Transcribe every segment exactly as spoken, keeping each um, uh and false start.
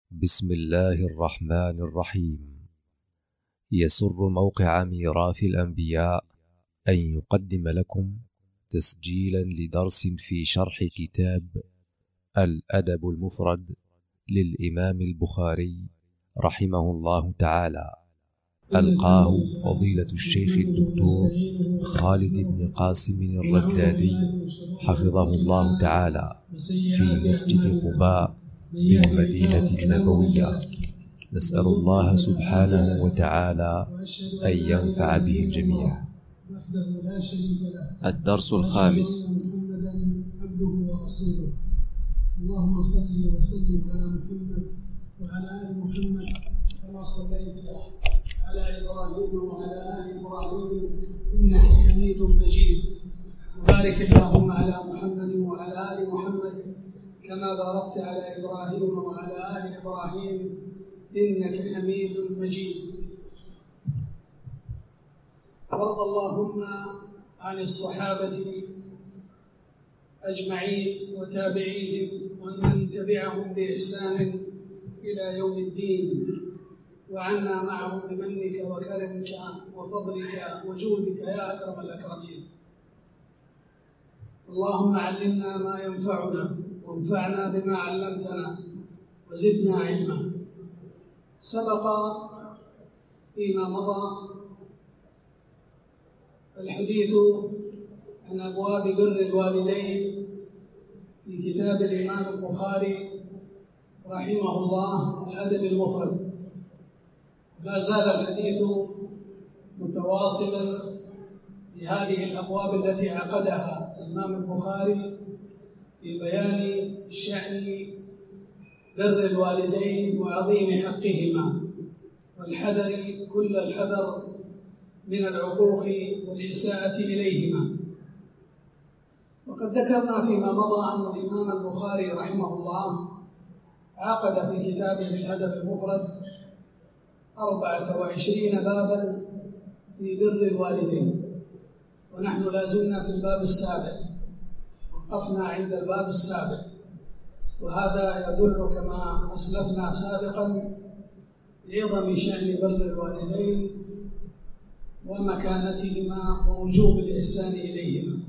بسم الله الرحمن الرحيم. يسر موقع ميراث الأنبياء أن يقدم لكم تسجيلا لدرس في شرح كتاب الأدب المفرد للإمام البخاري رحمه الله تعالى، ألقاه فضيلة الشيخ الدكتور خالد بن قاسم الردادي حفظه الله تعالى في مسجد قباء بالمدينة النبوية. نسأل الله سبحانه وتعالى أن ينفع به الجميع. الدرس الخامس. اللهم صل وسلم على محمد وعلى آل محمد كما صليت على إبراهيم وعلى آل إبراهيم إنك حميد مجيد، وبارك اللهم على محمد وعلى آل محمد كما باركت على إبراهيم وعلى آل إبراهيم إنك حميد مجيد. وارض اللهم عن الصحابة أجمعين وتابعيهم ومن تبعهم بإحسان إلى يوم الدين، وعنا معهم بمنك وكرمك وفضلك وجودك يا أكرم الأكرمين. اللهم علمنا ما ينفعنا وانفعنا بما علمتنا وزدنا علما. سبق فيما مضى الحديث عن أبواب بر الوالدين في كتاب الإمام البخاري رحمه الله الأدب المفرد. لا زال الحديث متواصلا في هذه الأبواب التي عقدها الإمام البخاري في بيان شأن بر الوالدين وعظيم حقهما، والحذر كل الحذر من العقوق والإساءة إليهما. وقد ذكرنا فيما مضى أن الإمام البخاري رحمه الله عقد في كتابه الأدب المفرد أربعة وعشرين بابا في بر الوالدين، ونحن لازلنا في الباب السابع، وقفنا عند الباب السابع، وهذا يدل كما أسلفنا سابقا بعظم شأن بر الوالدين ومكانتهما ووجوب الإحسان إليهما.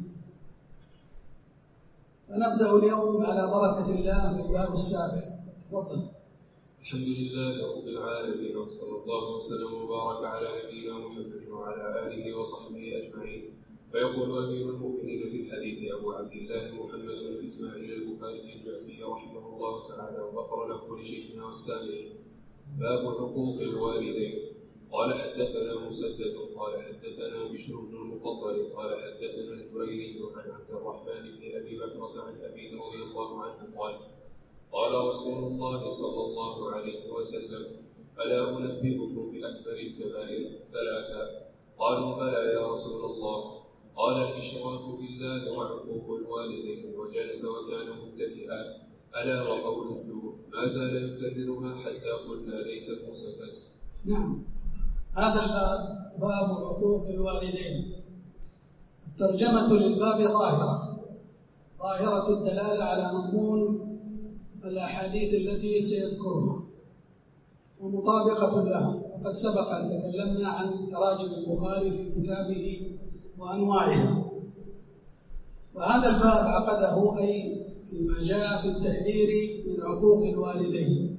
فنبدأ اليوم على بركة الله بالباب السابع. تفضل. الحمد لله رب العالمين، وصلى الله وسلم وبارك على نبينا محمد وعلى آله وصحبه أجمعين. فيقول أمير المؤمنين في الحديث أبو عبد الله محمد بن إسماعيل البخاري الجعفي رحمه الله تعالى، وغفر له ولشيخنا والسامعين: باب حقوق الوالدين. قال حدثنا مسدد قال حدثنا بشر بن المفضل قال حدثنا الجريري عن عبد الرحمن بن أبي بكرة عن أبي رضي الله عنه قال: قال رسول الله صلى الله عليه وسلم: ألا أنبئكم بأكبر الكبائر ثلاثة؟ قالوا: بلى يا رسول الله. قال: الإشراك بالله وعقوق الوالدين. وجلس وكان متكئا. ألا وقول الزور. ما زال يكررها حتى قلنا ليته سكت. نعم، هذا الباب باب عقوق الوالدين. الترجمة للباب ظاهرة ظاهرة الدلالة على مضمون الأحاديث التي سيذكرها ومطابقة لها. وقد سبق أن تكلمنا عن تراجم البخاري في كتابه وأنواعها، وهذا الباب عقده أي فيما جاء في التحذير من عقوق الوالدين.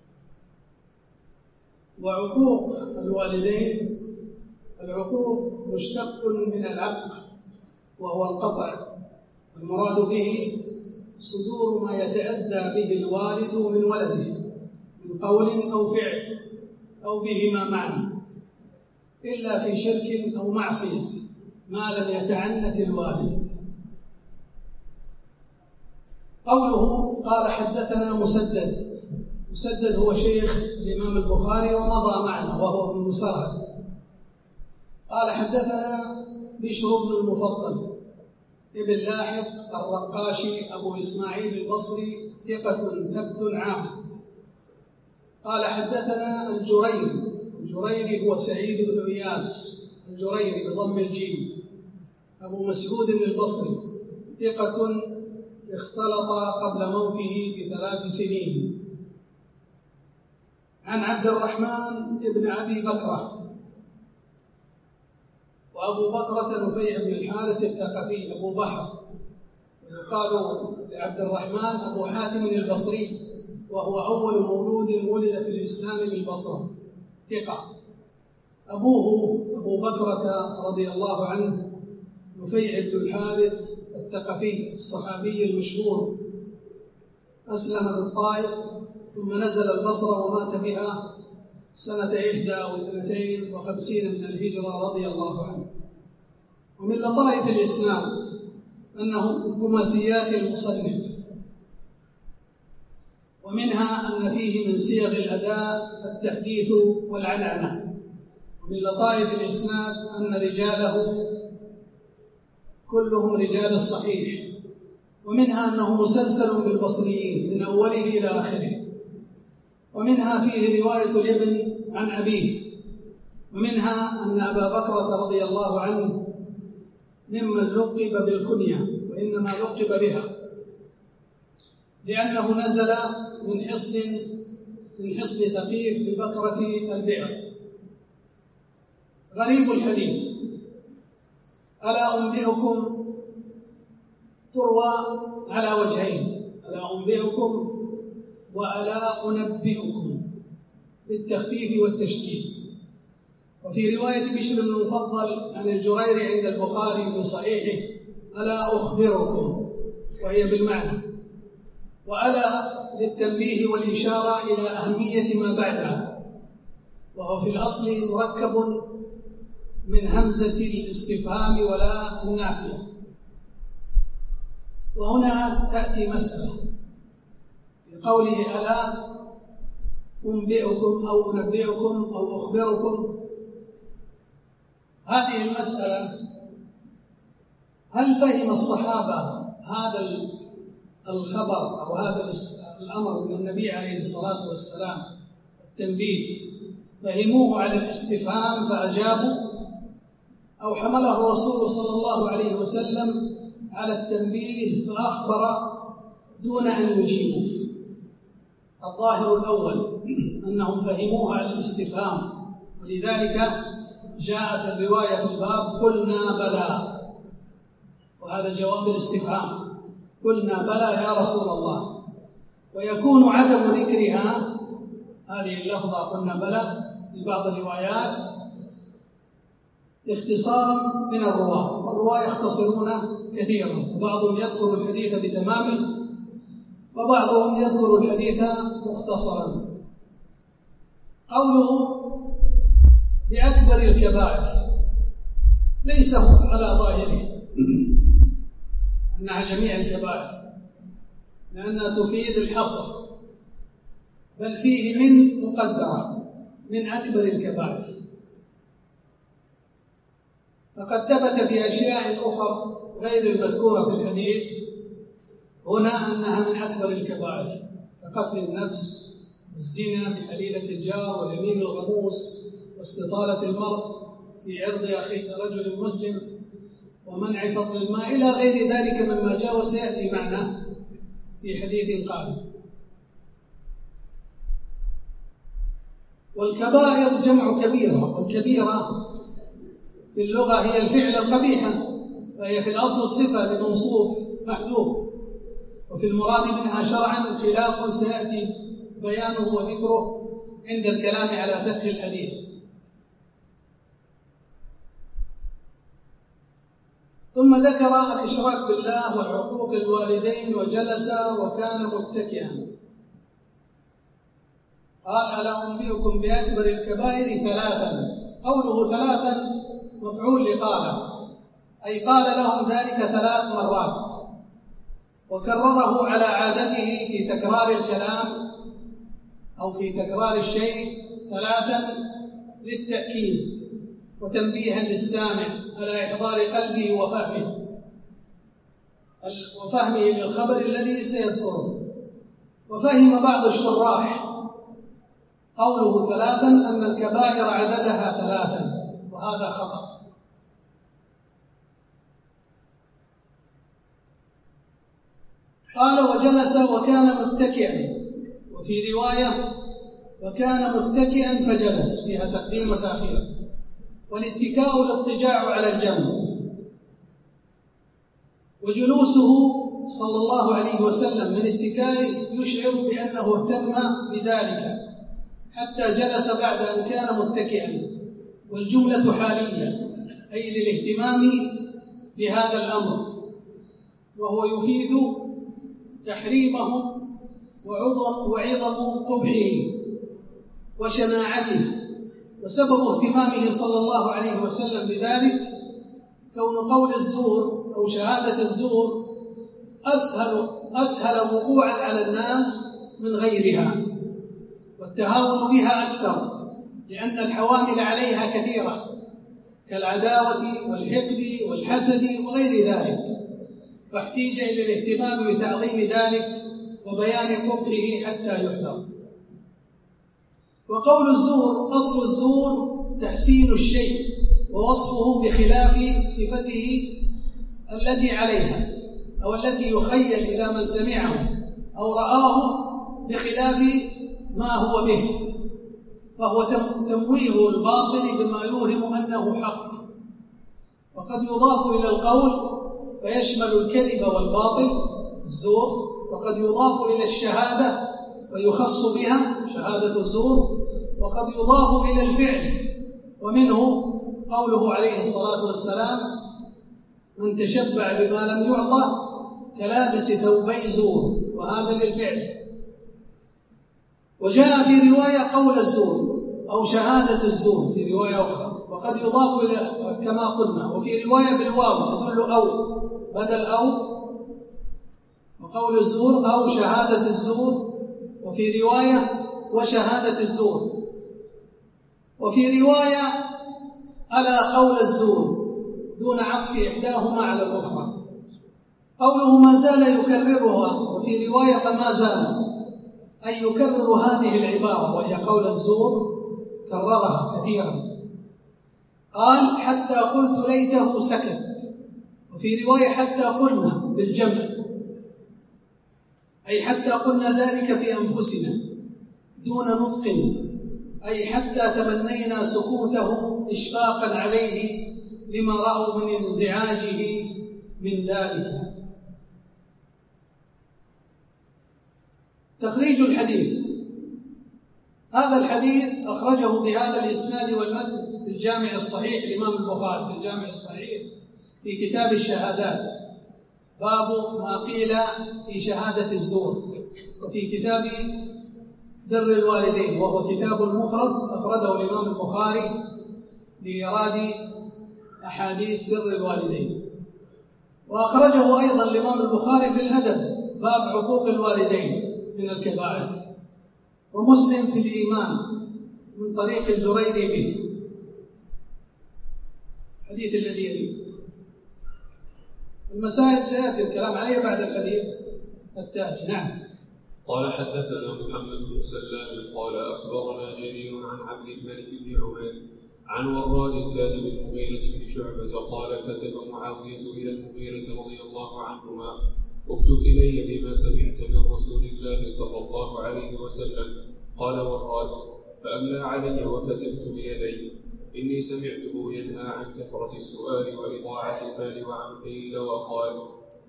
وعقوق الوالدين، العقوق مشتق من العق وهو القطع، المراد به صدور ما يتأذى به الوالد من ولده من قول أو فعل أو بهما معا، إلا في شرك أو معصية ما لم يتعنت الوالد. قوله قال حدثنا مسدد، مسدد هو شيخ الإمام البخاري ومضى معنا وهو ابن مسرهد. قال حدثنا بشر بن المفضل ابن لاحق الرقاشي أبو إسماعيل البصري ثقة ثبت عابد. قال حدثنا الجريري، الجريري هو سعيد بن إياس الجريري بضم الجيم أبو مسعود البصري ثقة اختلط قبل موته بثلاث سنين. عن عبد الرحمن بن أبي بكرة، وأبو بكرة نفيع بن الحارث الثقفي أبو بحر، ويقال لعبد الرحمن أبو حاتم البصري، وهو أول مولود ولد في الإسلام بالبصرة، ثقة. أبوه أبو بكرة رضي الله عنه نفيع بن الحارث الثقفي الصحابي المشهور، أسلم بالطائف ثم نزل البصرة ومات بها سنة إحدى واثنتين وخمسين من الهجرة رضي الله عنه. ومن لطائف الإسناد أنه خماسيات المصنف، ومنها أن فيه من صيغ الأداء التحديث والعنعنة. ومن لطائف الإسناد أن رجاله كلهم رجال الصحيح، ومنها أنه مسلسل بالبصريين من أوله إلى آخره. ومنها فيه رواية الابن عن أبيه. ومنها أن أبا بكرة رضي الله عنه ممن لقب بالكنية، وإنما لقب بها لأنه نزل من حصن من حصن ثقيف ببكرة البئر. غريب الحديث. ألا أنبئكم تروى على وجهين، ألا أنبئكم وألا أنبئكم بالتخفيف والتشديد. وفي رواية بشر بن المفضل عن الجريري عند البخاري في صحيحه ألا أخبركم، وهي بالمعنى، وألا للتنبيه والإشارة إلى أهمية ما بعدها، وهو في الأصل مركب من همزة الاستفهام ولا النافية. وهنا تأتي مسألة في قوله ألا أنبئكم أو أنبئكم أو أخبركم. هذه المسألة هل فهم الصحابة هذا الخبر أو هذا الأمر من النبي عليه الصلاة والسلام التنبيه فهموه على الاستفهام فأجابوا، أو حمله الرسول صلى الله عليه وسلم على التنبيه فأخبر دون أن يجيبوا؟ الظاهر الأول أنهم فهموه على الاستفهام، ولذلك جاءت الرواية في الباب قلنا بلى، وهذا جواب الاستفهام، قلنا بلى يا رسول الله. ويكون عدم ذكرها هذه اللفظة قلنا بلى في بعض الروايات اختصارا من الرواة، الرواة يختصرون كثيرا، وبعضهم يذكر الحديث بتمامه وبعضهم يذكر الحديث مختصرا. قوله بأكبر الكبائر ليس على ظاهره أنها جميع الكبائر، لأنها تفيد الحصر، بل فيه من مقدرة من أكبر الكبائر. فقد ثبت في أشياء أخرى غير المذكورة في الحديث هنا أنها من أكبر الكبائر، كقتل النفس والزنا بحليلة الجار واليمين الغموس واستطالة المرء في عرض أخيه رجل مسلم ومنع فضل الماء إلى غير ذلك مما جاء وسيأتي معنا في حديث قادم. والكبائر جمع كبيرة، والكبيرة في اللغة هي الفعل القبيحة، فهي في الأصل صفة لموصوف محذوف، وفي المراد منها شرعا خلاف سيأتي بيانه وذكره عند الكلام على فقه الحديث. ثم ذكر الإشراك بالله والعقوق الوالدين وجلس وكان متكئا. قال ألا أنبئكم بأكبر الكبائر ثلاثا. قوله ثلاثا مفعول لقال، أي قال لهم ذلك ثلاث مرات، وكرره على عادته في تكرار الكلام أو في تكرار الشيء ثلاثا للتأكيد وتنبيها للسامع على إحضار قلبه وفهمه وفهمه للخبر الذي سيذكره. وفهم بعض الشراح قوله ثلاثا أن الكبائر عددها ثلاثا، وهذا خطأ. قال وجلس وكان متكئا، وفي رواية وكان متكئا فجلس، فيها تقديم وتأخير. والاتكاء الاضطجاع على الجنب، وجلوسه صلى الله عليه وسلم من اتكاء يشعر بأنه اهتم بذلك حتى جلس بعد أن كان متكئا، والجملة حالية أي للاهتمام بهذا الأمر، وهو يفيد تحريمه وعظم وعظم قبحه وشناعته. وسبب اهتمامه صلى الله عليه وسلم بذلك كون قول الزور أو شهادة الزور أسهل, أسهل وقوعا على الناس من غيرها، والتهاون بها أكثر، لأن الحوامل عليها كثيرة كالعداوة والحقد والحسد وغير ذلك، فاحتيج إلى الاهتمام بتعظيم ذلك وبيان قبحه حتى يحذر. وقول الزور أصل الزور تحسين الشيء ووصفه بخلاف صفته التي عليها أو التي يخيل إلى من سمعه أو رآه بخلاف ما هو به، فهو تمويه الباطل بما يوهم أنه حق. وقد يضاف إلى القول فيشمل الكذب والباطل الزور، وقد يضاف إلى الشهادة ويخص بها شهادة الزور، وقد يضاف إلى الفعل، ومنه قوله عليه الصلاة والسلام: من تشبع بما لم يعطى كلابس ثوبي زور، وهذا للفعل. وجاء في رواية قول الزور أو شهادة الزور في رواية أخرى، وقد يضاف إلى كما قلنا، وفي رواية بالواو تدل أو بدل أو، وقول الزور أو شهادة الزور، وفي رواية وشهادة الزور، وفي رواية على قول الزور دون عطف إحداهما على الأخرى. قوله ما زال يكررها، وفي رواية فما زال، أي يكرر هذه العبارة وهي قول الزور، كررها كثيرا. قال حتى قلت ليته سكت، وفي رواية حتى قلنا بالجمع، أي حتى قلنا ذلك في أنفسنا دون نطق، أي حتى تمنينا سكوته إشفاقا عليه لما رأوا من انزعاجه من ذلك. تخريج الحديث. هذا الحديث أخرجه بهذا الإسناد والمتن في الجامع الصحيح الإمام البخاري، في الجامع الصحيح في كتاب الشهادات، باب ما قيل في شهادة الزور، وفي كتاب بر الوالدين، وهو كتاب مفرد أفرده الإمام البخاري لإيراد أحاديث بر الوالدين. وأخرجه أيضا الإمام البخاري في الأدب، باب عقوق الوالدين من الكبائر، ومسلم في الإيمان من طريق الجريري به. الحديث الذي يليه المسائل سيأتي الكلام عليه بعد الحديث التالي. نعم. قال حدثنا محمد بن سلام قال أخبرنا جرير عن عبد الملك بن عمير عن وراد كاتب المغيرة بن شعبة قال كتب معاوية إلى المغيرة رضي الله عنهما: اكتب إلي بما سمعت من رسول الله صلى الله عليه وسلم. قال وراد: فأملى علي وكتبت بيدي: إني سمعته ينهى عن كثرة السؤال وإضاعة المال وعن قيل وقال.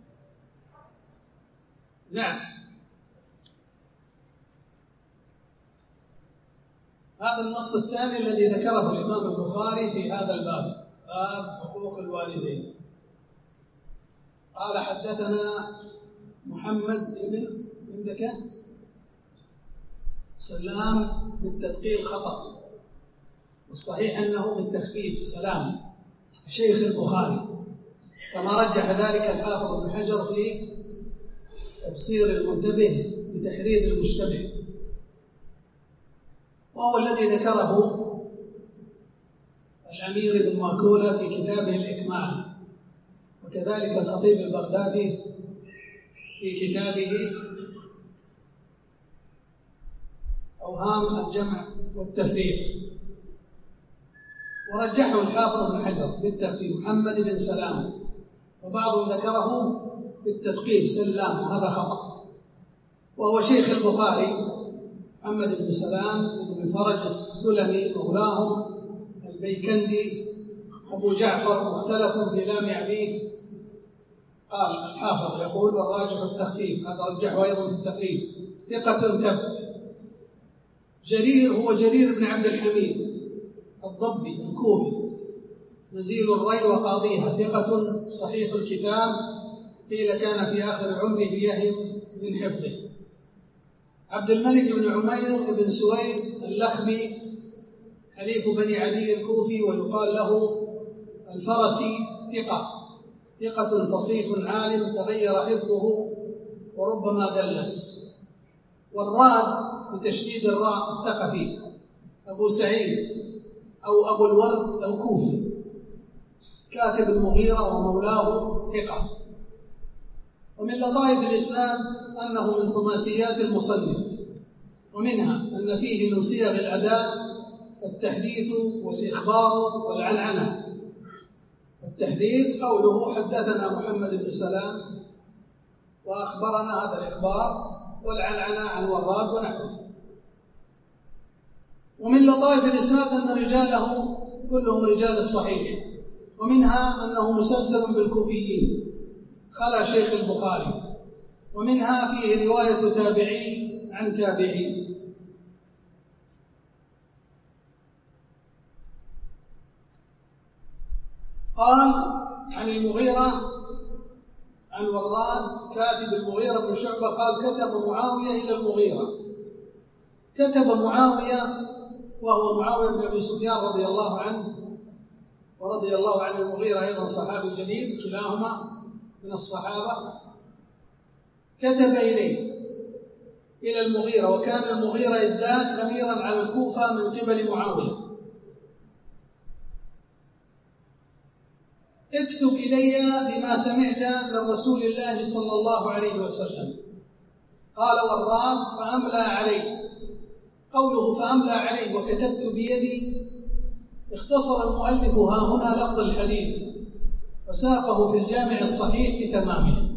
نعم. هذا النص الثاني الذي ذكره الإمام البخاري في هذا الباب، باب حقوق الوالدين. قال حدثنا محمد بن عندك سلام بالتثقيل خطأ، والصحيح أنه بالتخفيف سلام شيخ البخاري، كما رجح ذلك الحافظ ابن حجر في تبصير المنتبه بتحرير المشتبه، وهو الذي ذكره الأمير بن ماكولة في كتابه الإكمال، وكذلك الخطيب البغدادي في كتابه أوهام الجمع والتفريق، ورجحه الحافظ بن حجر بالتخفيف محمد بن سلام، وبعضهم ذكره بالتثقيل سلام، وهذا خطأ، وهو شيخ البخاري محمد بن سلام بن الفرج السلمي مولاهم البيكندي أبو جعفر مختلف في لامع أبيه. قال الحافظ يقول والراجح التخفيف، هذا رجحه أيضا في التقريب، ثقة ثبت. جرير هو جرير بن عبد الحميد الضبي الكوفي نزيل الري وقاضيها، ثقة صحيح الكتاب، قيل كان في آخر عمره يهم من حفظه. عبد الملك بن عمير بن سويد اللخمي حليف بني عدي الكوفي ويقال له الفرسي، ثقة ثقة فصيح عالم تغير حفظه وربما دلس. والراد بتشديد الراء الثقفي أبو سعيد أو أبو الورد الكوفي كاتب المغيرة ومولاه، ثقة. ومن لطائف الإسلام أنه من خماسيات المصنف، ومنها أن فيه من صيغ الأداء التحديث والإخبار والعنعنة. التحديث قوله حدثنا محمد بن سلام وأخبرنا، هذا الإخبار، والعنعنة عن وراد ونحوه. ومن لطائف الإسناد أن رجاله كلهم رجال الصحيح، ومنها أنه مسلسل بالكوفيين خلا شيخ البخاري، ومنها فيه رواية تابعي عن تابعي. قال عن المغيرة عن وراد كاتب المغيرة بن شعبة قال كتب معاوية إلى المغيرة. كتب معاوية وهو معاوية بن أبي سفيان رضي الله عنه ورضي الله عن المغيرة أيضا صحابي جليل، كلاهما من الصحابة. كتب إليه إلى المغيرة، وكان المغيرة إذاك أميرا على الكوفة من قبل معاوية. اكتب إلي بما سمعت من رسول الله صلى الله عليه وسلم. قال وراد فأملى عليه. قوله فأملى عليه وكتبت بيدي، اختصر المؤلف ها هنا لفظ الحديث وساقه في الجامع الصحيح بتمامه.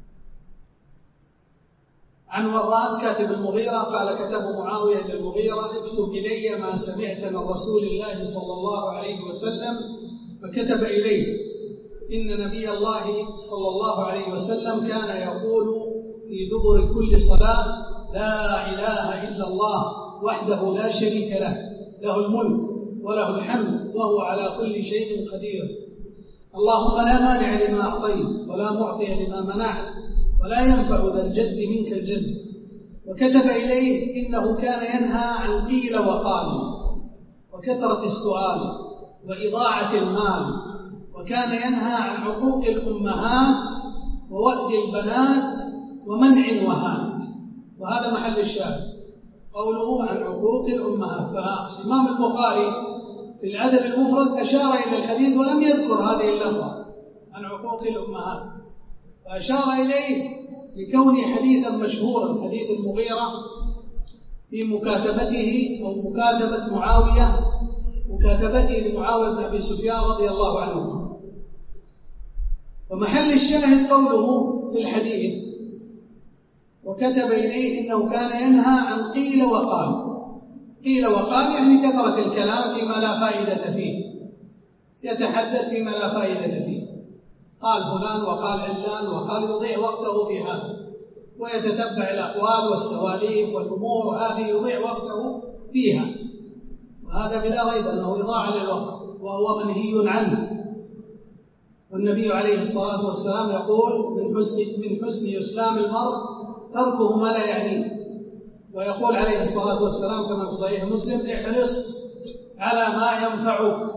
عن وراد كاتب المغيرة قال كتب معاوية للمغيرة اكتب إلي ما سمعت من رسول الله صلى الله عليه وسلم، فكتب إليه إن نبي الله صلى الله عليه وسلم كان يقول في دبر كل صلاة لا إله إلا الله وحده لا شريك له، له الملك وله الحمد وهو على كل شيء قدير. اللهم لا مانع لما أعطيت ولا معطي لما منعت ولا ينفع ذا الجد منك الجد. وكتب إليه إنه كان ينهى عن قيل وقال وكثرة السؤال وإضاعة المال، وكان ينهى عن عقوق الأمهات ووأد البنات ومنع الوهات. وهذا محل الشاهد، قوله عن عقوق الأمهات. فالإمام البخاري في الأدب المفرد أشار إلى الحديث ولم يذكر هذه اللفظة عن عقوق الأمهات، فأشار إليه لكونه حديثا مشهورا، حديث المغيرة في مكاتبته أو مكاتبة معاوية مكاتبته لمعاوية بن أبي سفيان رضي الله عنه. ومحل الشاهد قوله في الحديث وكتب إليه إنه كان ينهى عن قيل وقال. قيل وقال يعني كثرة الكلام فيما لا فائدة فيه، يتحدث فيما لا فائدة فيه، قال فلان وقال علان وقال، يضيع وقته في هذا ويتتبع الأقوال والسواليف والأمور هذه يضيع وقته فيها، وهذا بلا ريب أنه إضاعة للوقت وهو منهي عنه. والنبي عليه الصلاة والسلام يقول من حسن من حسن إسلام المرء تركه ما لا يعنيه، ويقول عليه الصلاة والسلام كما في صحيح مسلم احرص على ما ينفعك.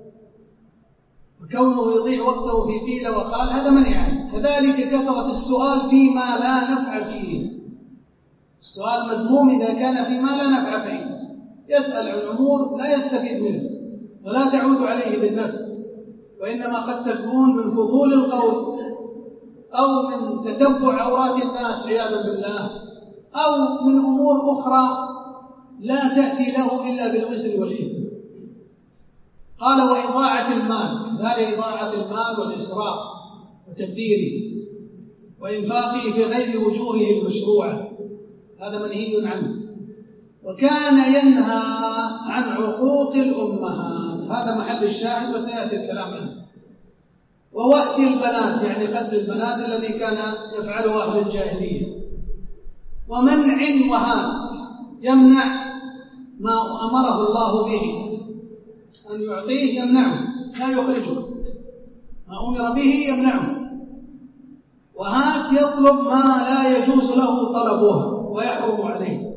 وكونه يضيع وقته في قيل وقال هذا منهي عنه. كذلك كثرة السؤال فيما لا نفع فيه، السؤال مذموم إذا كان فيما لا نفع فيه، يسأل عن أمور لا يستفيد منه ولا تعود عليه بالنفع، وإنما قد تكون من فضول القول أو من تتبع عورات الناس عياذا بالله، أو من أمور أخرى لا تأتي له إلا بالوزر والإثم. قال وإضاعة المال، هذه إضاعة المال والإسراف وتبذيره وإنفاقه في غير وجوهه المشروعة، هذا منهي عنه. وكان ينهى عن عقوق الأمهات، هذا محل الشاهد وسيأتي الكلام عنه. ووأد البنات يعني قتل البنات الذي كان يفعله أهل الجاهلية، ومنع وهات يمنع ما أمره الله به أن يعطيه، يمنعه لا يخرجه، ما أمر به يمنعه. وهات يطلب ما لا يجوز له طلبه ويحرم عليه.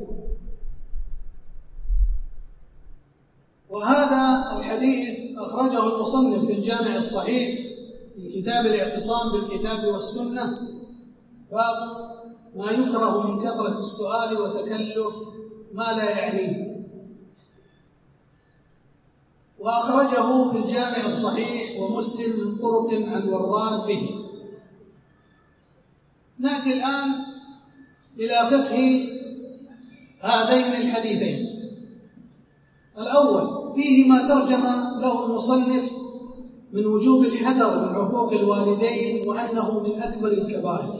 وهذا الحديث أخرجه المصنف في الجامع الصحيح في كتاب الاعتصام بالكتاب والسنة، باب ما يكره من كثرة السؤال وتكلف ما لا يعنيه. وأخرجه في الجامع الصحيح ومسلم من طرق عن وراد به. نأتي الآن إلى فقه هذين الحديثين. الأول فيه ما ترجم له المصنف من وجوب الحذر من عقوق الوالدين وأنه من أكبر الكبائر.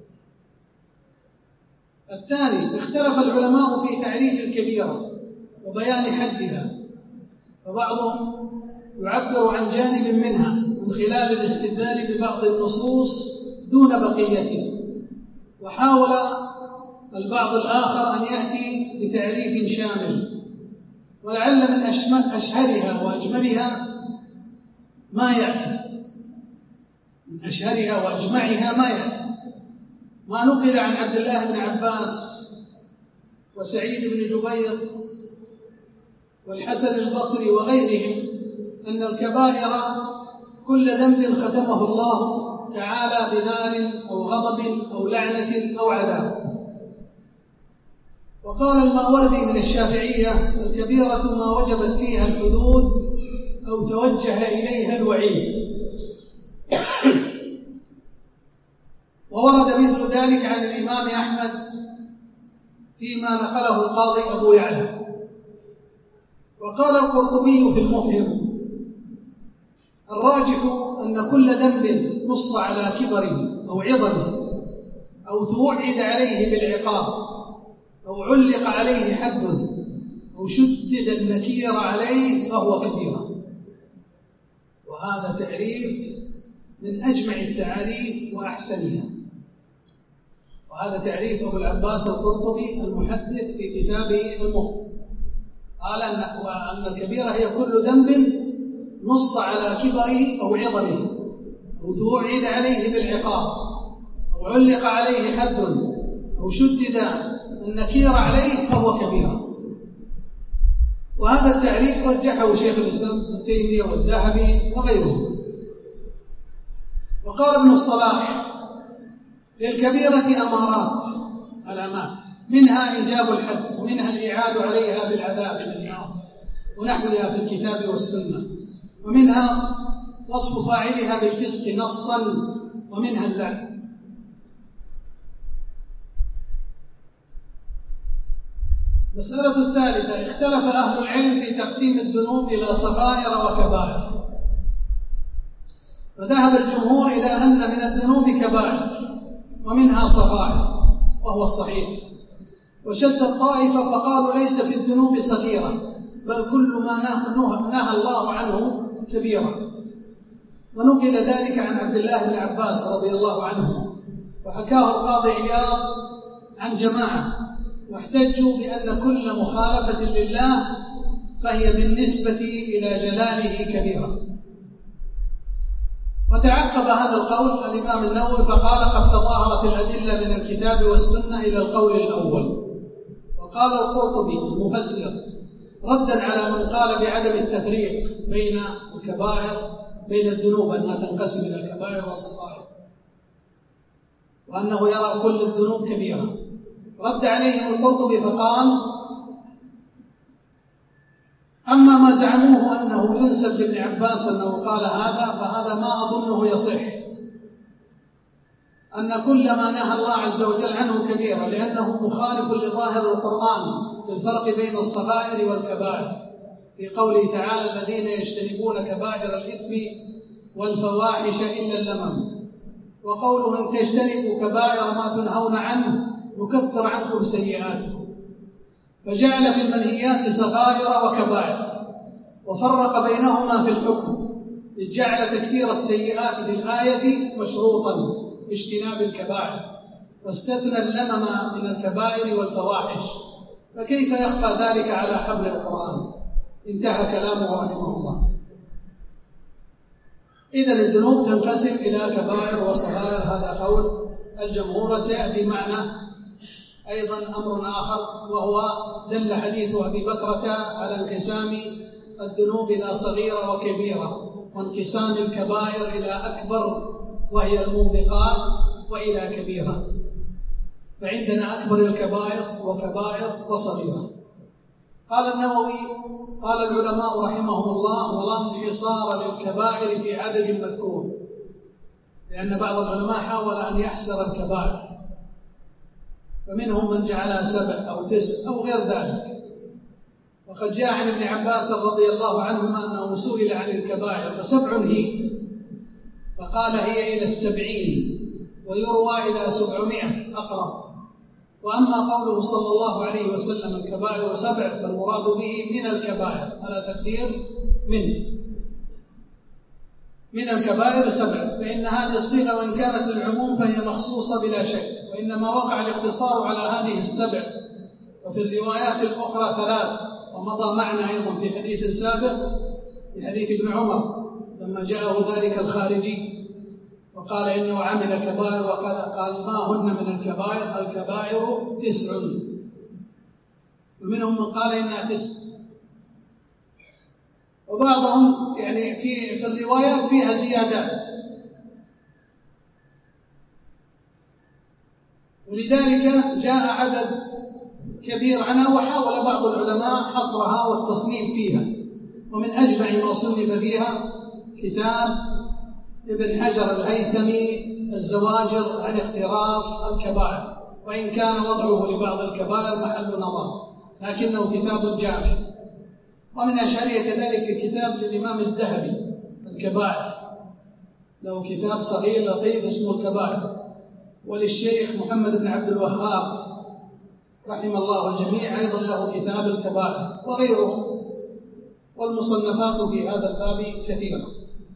الثاني اختلف العلماء في تعريف الكبيرة وبيان حدها، فبعضهم يعبر عن جانب منها من خلال الاستدلال ببعض النصوص دون بقيته، وحاول البعض الآخر أن يأتي بتعريف شامل. ولعل من أشهرها وأجملها ما يأتي، من أشهرها وأجمعها ما يأتي ما نقل عن عبد الله بن عباس وسعيد بن جبير والحسن البصري وغيرهم أن الكبائر كل ذنب ختمه الله تعالى بنار أو غضب أو لعنة أو عذاب. وقال الماوردي من الشافعية: الكبيرة ما وجبت فيها الحدود أو توجه إليها الوعيد. وورد مثل ذلك عن الإمام أحمد فيما نقله القاضي أبو يعلى. وقال القرطبي في المفهم: الراجح أن كل ذنب نص على كبره أو عظمه أو توعد عليه بالعقاب أو علق عليه حد أو شدد النكير عليه فهو كبيرة. وهذا تعريف من أجمع التعاريف وأحسنها. وهذا تعريف أبو العباس القرطبي المحدث في كتابه المفهم، قال أن الكبيرة هي كل ذنب نص على كبره أو عظمه أو توعد عليه بالعقاب أو علق عليه حد أو شدد النكير عليه فهو كبيرة. وهذا التعريف رجحه شيخ الإسلام ابن تيمية والذهبي وغيرهم. وقال ابن الصلاح: للكبيرة أمارات، علامات، منها إيجاب الحد ومنها الإعاد عليها بالعذاب من النار ونحوها في الكتاب والسنة، ومنها وصف فاعلها بالفسق نصا، ومنها اللعن. مسألة الثالثة: اختلف أهل العلم في تقسيم الذنوب إلى صغائر وكبائر، فذهب الجمهور إلى أن من الذنوب كبائر ومنها صغائر، وهو الصحيح. وشد الطائفة فقالوا ليس في الذنوب صغيرة، بل كل ما نهى الله عنه كبيرة. ونقل ذلك عن عبد الله بن عباس رضي الله عنه، وحكاه القاضي عياض عن جماعة، واحتجوا بأن كل مخالفة لله فهي بالنسبة إلى جلاله كبيرة. وتعقب هذا القول الإمام النووي فقال: قد تظاهرت الأدلة من الكتاب والسنة إلى القول الأول. وقال القرطبي المفسر ردا على من قال بعدم التفريق بين الكبائر بين الذنوب، أنها تنقسم إلى الكبائر والصغائر، وأنه يرى كل الذنوب كبيرة. رد عليهم القرطبي فقال: أما ما زعموه أنه ينسب لابن عباس أنه قال هذا فهذا ما أظنه يصح، أن كل ما نهى الله عز وجل عنه كبيرة، لأنه مخالف لظاهر القرآن في الفرق بين الصغائر والكبائر، في قوله تعالى: الذين يجتنبون كبائر الإثم والفواحش إلا اللمم. وقوله: إن تجتنبوا كبائر ما تنهون عنه نكفر عنكم سيئاتكم. فجعل في المنهيات صغائر وكبائر وفرق بينهما في الحكم، إذ جعل تكفير السيئات في الآية مشروطا باجتناب الكبائر، واستثنى اللمم من الكبائر والفواحش، فكيف يخفى ذلك على حبل القرآن؟ انتهى كلامه رحمه الله. إذن الذنوب تنقسم إلى كبائر وصغائر، هذا قول الجمهور. سيأتي معنا أيضا أمر آخر، وهو دل حديث أبي بكرة على انقسام الذنوب إلى صغيرة وكبيرة، وانقسام الكبائر إلى أكبر وهي الموبقات، وإلى كبيرة. فعندنا أكبر الكبائر وكبائر وصغيرة. قال النووي: قال العلماء رحمهم الله: ولا انحصار للكبائر في عدد المذكور، لأن بعض العلماء حاول أن يحصر الكبائر، فمنهم من جعلها سبع أو تسع أو غير ذلك. وقد جاء عن ابن عباس رضي الله عنهما أنه سئل عن الكبائر فسبع هي، فقال هي إلى السبعين، ويروى إلى سبعمائة أقرب. وأما قوله صلى الله عليه وسلم الكبائر سبع، فالمراد به من الكبائر على تقدير من من الكبائر سبع، فإن هذه الصيغة وإن كانت للعموم فهي مخصوصة بلا شك، وإنما وقع الاقتصار على هذه السبع. وفي الروايات الأخرى ثلاث، ومضى معنا أيضا في حديث سابق في حديث ابن عمر لما جاءه ذلك الخارجي وقال إنه عمل كبائر، وقال قال ما هن من الكبائر؟ الكبائر تسع، ومنهم من قال إنها تسع، وبعضهم يعني في في الروايات فيها زيادات. ولذلك جاء عدد كبير عنها، وحاول بعض العلماء حصرها والتصنيف فيها، ومن أجمع ما صنف فيها كتاب ابن حجر الهيثمي الزواجر عن اقتراف الكبائر، وإن كان وضعه لبعض الكبائر محل نظر، لكنه كتاب جامع. ومن أشهره كذلك كتاب للإمام الذهبي الكبائر، له كتاب صغير لطيف اسمه الكبائر. وللشيخ محمد بن عبد الوهاب رحمه الله الجميع أيضا له كتاب الكبائر وغيره، والمصنفات في هذا الباب كثيرة.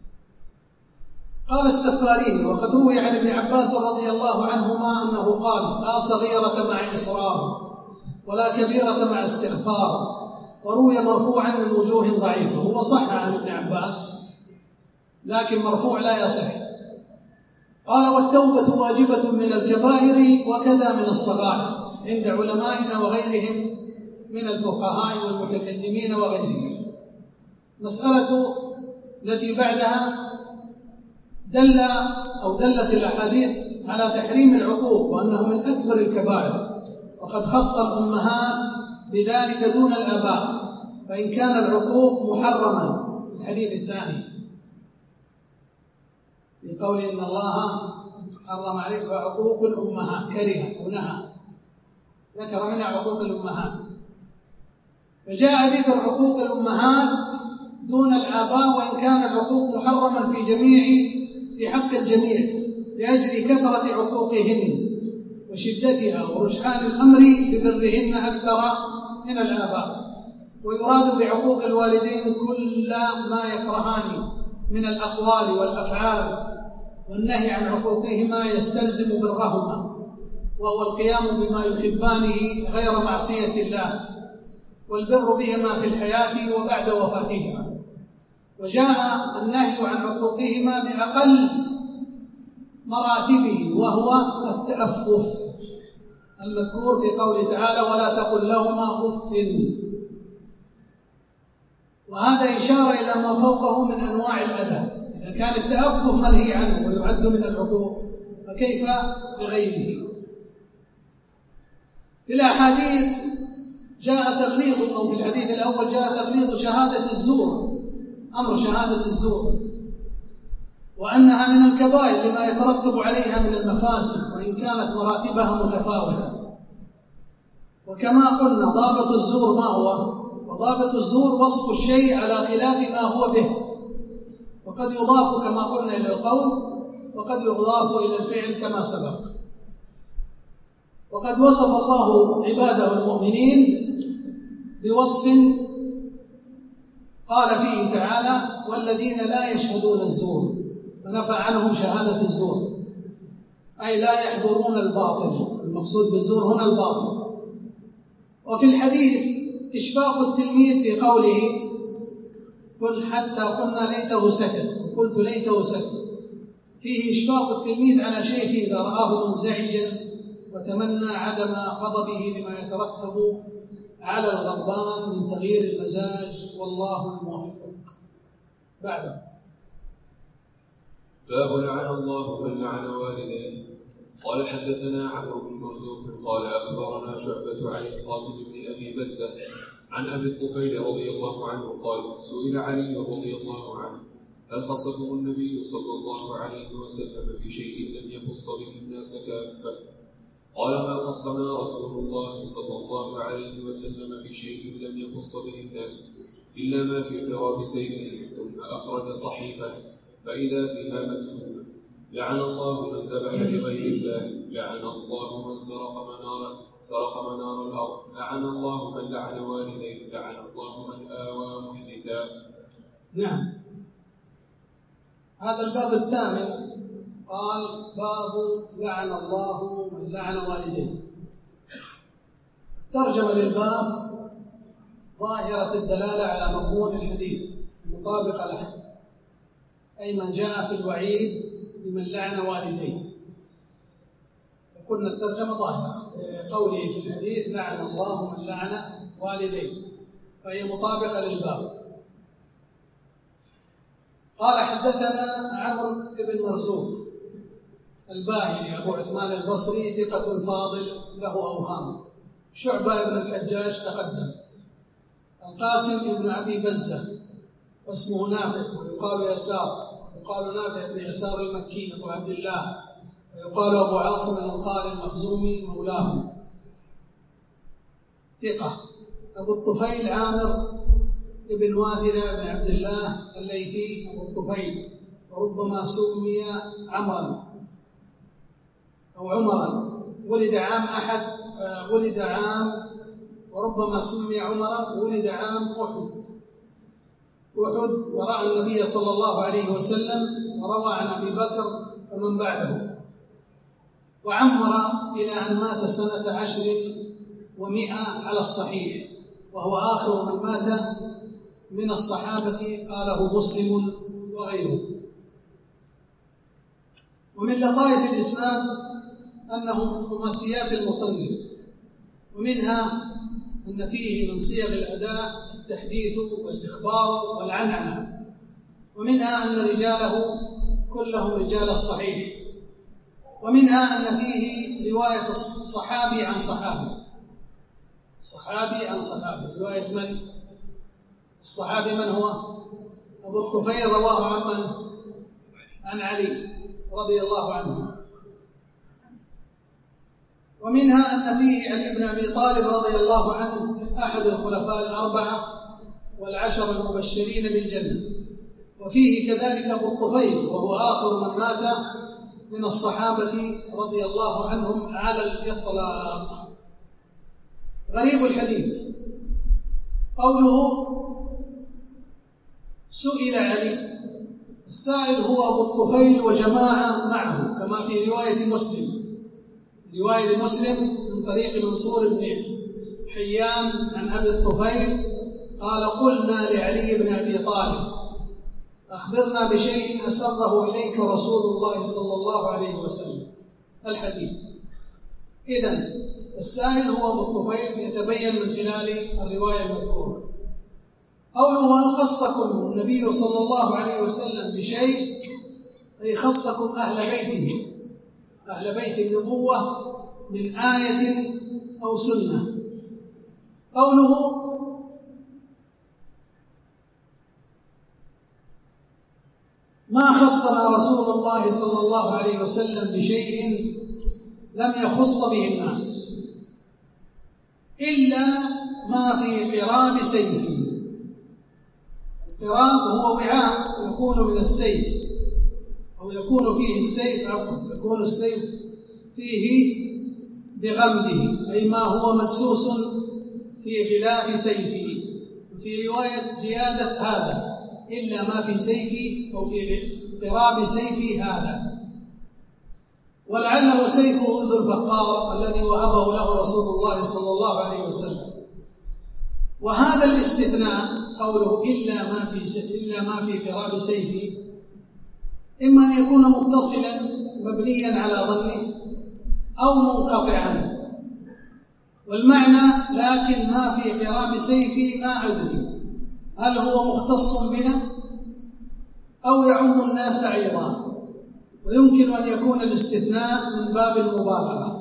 قال السفارين: وقد روي عن ابن عباس رضي الله عنهما أنه قال: لا صغيرة مع إصرار ولا كبيرة مع استغفار. وروي مرفوعا من وجوه ضعيفة. هو صح عن ابن عباس لكن مرفوع لا يصح. قال: والتوبة واجبة من الكبائر وكذا من الصغائر عند علمائنا وغيرهم من الفقهاء والمتكلمين وغيرهم. مسألة التي بعدها دل أو دلت الأحاديث على تحريم العقوق وأنه من أكبر الكبائر، وقد خص الأمهات بذلك دون الآباء، فإن كان العقوق محرما. الحديث الثاني بقول إن الله حرم عليك عقوق الأمهات، كره ونهى، ذكر منها عقوق الأمهات، فجاء ذكر عقوق الأمهات دون الآباء، وإن كان العقوق محرما في جميع في حق الجميع لأجل كثرة عقوقهن وشدتها ورجحان الأمر ببرهن أكثر من الآباء. ويراد بعقوق الوالدين كل ما يكرهان من الأقوال والأفعال، والنهي عن عقوقهما يستلزم برهما، وهو القيام بما يحبانه غير معصية الله، والبر بهما في الحياة وبعد وفاتهما. وجاء النهي عن عقوقهما بأقل مراتبه، وهو التأفف المذكور في قوله تعالى: ولا تقل لهما أف. وهذا إشارة إلى ما فوقه من أنواع الأذى. إذا كان التأفف منهي عنه ويعد من العقوق، فكيف بغيره؟ في الأحاديث جاء تغليظ، أو في الحديث الأول جاء تغليظ شهادة الزور، أمر شهادة الزور، وأنها من الكبائر لما يترتب عليها من المفاسد، وإن كانت مراتبها متفاوتة. وكما قلنا ضابط الزور ما هو؟ وضابط الزور وصف الشيء على خلاف ما هو به، وقد يضاف كما قلنا إلى القول، وقد يضاف إلى الفعل كما سبق. وقد وصف الله عباده المؤمنين بوصف قال فيه تعالى: والذين لا يشهدون الزور، فنفى عنهم شهادة الزور، أي لا يحضرون الباطل، المقصود بالزور هنا الباطل. وفي الحديث إشفاق التلميذ في قوله: قل حتى قلنا ليته سكت، قلت ليته سكت، فيه إشفاق التلميذ على شيخه إذا رآه منزعجا وتمنى عدم غضبه لما يترتب على الغضبان من تغيير المزاج، والله الموفق. بعده: باب لعن الله من لعن والديه. قال حدثنا عمرو بن مرزوق قال أخبرنا شعبة عن القاسم بن أبي بزة عن أبي الطفيل رضي الله عنه قال: سئل علي رضي الله عنه: هل خصكم النبي صلى الله عليه وسلم بشيء لم يخص به الناس كافة؟ قال: ما خصنا رسول الله صلى الله عليه وسلم بشيء لم يخص به الناس إلا ما في قراب سيفه. ثم أخرج صحيفة فإذا فيها مكتوب: لعن الله من ذبح لغير الله، لعن الله من سرق منارا سرق منار الأرض، لعن الله من لعن والديه، لعن الله من آوى محدثا. نعم. هذا الباب الثامن قال: باب لعن الله من لعن والديه. ترجم للباب ظاهرة الدلالة على مضمون الحديث المطابق له، أي من جاء في الوعيد لمن لعن والديه. وقلنا الترجمة ظاهرة قوله في الحديث: لعن الله من لعن والديه، فهي مطابقة للباب. قال: حدثنا عمرو بن مرزوق الباهلي أبو عثمان البصري، ثقة فاضل له أوهام. شعبة بن الحجاج تقدم. القاسم بن أبي بزة واسمه نافع ويقال يسار، يقال نافع بن يسار المكي أبو عبد الله، ويقال أبو عاصم الأنقاري المخزومي مولاه، ثقة. أبو الطفيل عامر ابن وادلة بن عبد الله الليثي أبو الطفيل، وربما سمي عمرا أو عمرا، ولد عام أحد ولد عام وربما سمي عمرا، ولد عام أحد أحد ورأى النبي صلى الله عليه وسلم، وروى عن أبي بكر فمن بعده، وعمر إلى أن مات سنة عشر ومئة على الصحيح، وهو آخر من مات من الصحابة، قاله مسلم وغيره. ومن لطائف الإسلام أنه من خماسيات المصنف، ومنها أن فيه من صيغ الأداء التحديث والإخبار والعنعنة، ومنها أن رجاله كلهم رجال الصحيح، ومنها أن فيه رواية الصحابي عن صحابي، صحابي عن صحابي. رواية من؟ الصحابي من هو؟ أبو الطفيل رواه عن من؟ عن علي رضي الله عنه. ومنها أن فيه علي بن أبي طالب رضي الله عنه أحد الخلفاء الأربعة والعشر المبشرين بالجنة، وفيه كذلك أبو الطفيل وهو آخر من مات من الصحابة رضي الله عنهم على الإطلاق. غريب الحديث قوله: سئل علي، السائل هو أبو الطفيل وجماعة معه، كما في رواية مسلم، رواية مسلم من طريق منصور بن حيان عن أبي الطفيل قال: قلنا لعلي بن أبي طالب: أخبرنا بشيء أسره إليك رسول الله صلى الله عليه وسلم. الحديث. إذن السائل هو أبو الطفيل، يتبين من خلال الرواية المذكورة. قوله: هل خصكم النبي صلى الله عليه وسلم بشيء، أي خصكم أهل بيته، أهل بيت النبوة من آية أو سنة. قوله: ما خصنا رسول الله صلى الله عليه وسلم بشيء لم يخص به الناس إلا ما في قراب سيفه. القراب هو وعاء يكون من السيف، أو يكون فيه السيف عفوا يكون السيف فيه بغمده، أي ما هو مسوس في غلاف سيفي، وفي رواية زيادة هذا إلا ما في سيفي أو في قراب سيفي هذا، ولعله سيفه ذو الفقار الذي وهبه له رسول الله صلى الله عليه وسلم. وهذا الاستثناء قوله إلا ما في إلا ما في قراب سيفي إما أن يكون متصلا مبنيا على ظنه أو منقطعا، والمعنى لكن ما في قراب سيفي ما أدري هل هو مختص بنا أو يعم الناس أيضا، ويمكن أن يكون الاستثناء من باب المبالغة.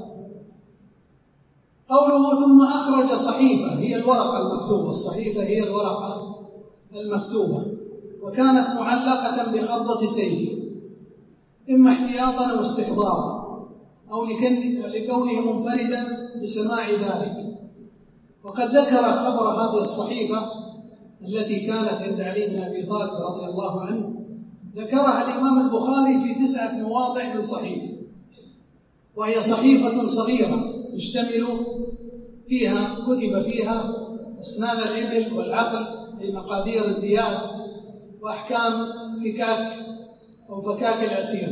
قوله ثم أخرج صحيفة هي الورقة المكتوبة، الصحيفة هي الورقة المكتوبة، وكانت معلقة بقبضة سيفه إما احتياطا أو استحضارا أو لكونه منفردا بسماع ذلك. وقد ذكر خبر هذه الصحيفة التي كانت عند علي بن أبي طالب رضي الله عنه، ذكرها الإمام البخاري في تسعة مواضع من صحيفه، وهي صحيفة صغيرة تشتمل فيها كتب فيها أسنان الإبل والعقل في مقادير الديات وأحكام فكاك أو فكاك الأسير.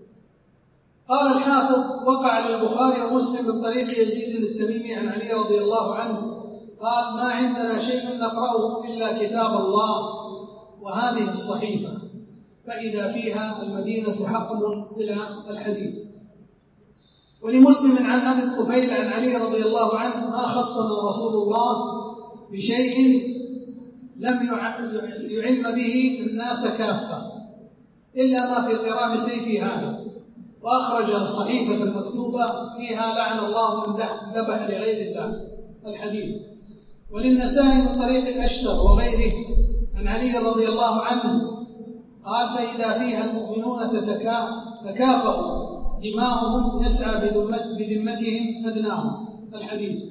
قال الحافظ وقع للبخاري ومسلم من طريق يزيد التميمي عن علي رضي الله عنه قال ما عندنا شيء نقرأه إلا كتاب الله وهذه الصحيفة، فإذا فيها المدينة حقم إلى الحديث. ولمسلم عن أبي الطفيل عن علي رضي الله عنه ما خصنا رسول الله بشيء لم يعم به الناس كافة إلا ما في قراب سيفي هذا، وأخرج الصحيفة المكتوبة فيها لعن الله من ذبح لغير الله الحديث. وللنسائي من طريق الأشتر وغيره عن علي رضي الله عنه قال فإذا فيها المؤمنون تكافأوا دماؤهم يسعى بذمتهم أدناهم الحديث